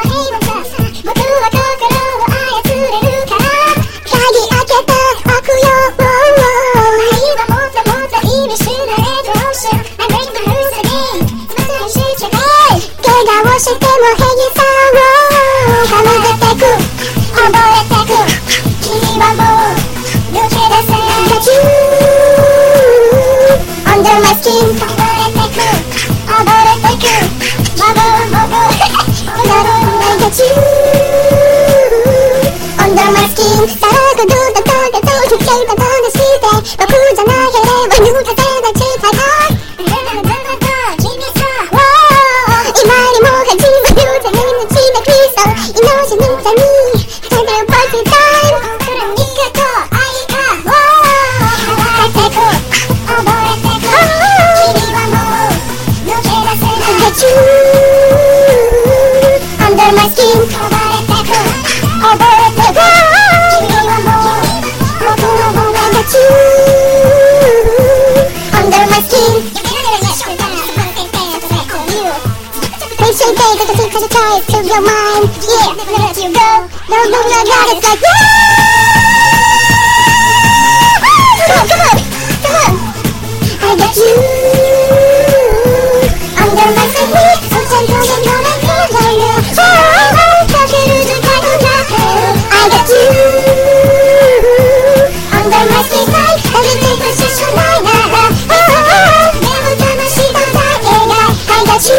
僕は心を操れるから鍵開けておくよ愛はもっともっと意味しないエドオーシャン I break the rules again また走っちゃえ怪我をしても平気さをはみ出てく溺れてく君はもう抜け出せがちUnder my skin 溺れてく溺れてくもぐもぐなるんだがちUnder my skin さあどうだどうだどうしちゃいばどうして僕じゃなければ抜けてなちたい君さ今にも始まるぜ命なきさ命のためにただパーティータイム僕らにかと愛か溺れてく溺れてく君はもう抜け出せないがちUnder my skin 溺れてく溺れてく君はもう僕のものがちUnder my skin Patient day, cause I think cause a choice to your mind Yeah, never let you go No, no, no, no, it's like yeah Come on, come on, come on I got you Under my skin So gentle and no one can love you Oh,かける時間がなくI got you Under my skin like everything precious for my life Oh, 目を覚ましただけがI got you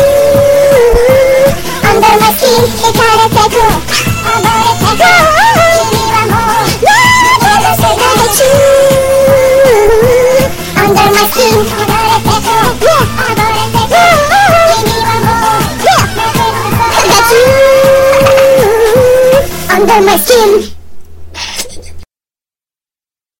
Under my skin 惹かれてく溺れてく君はもう抜け出せないがちUnder my skin 溺れてく溺れてく君はもう抜け出せないがちUnder my skin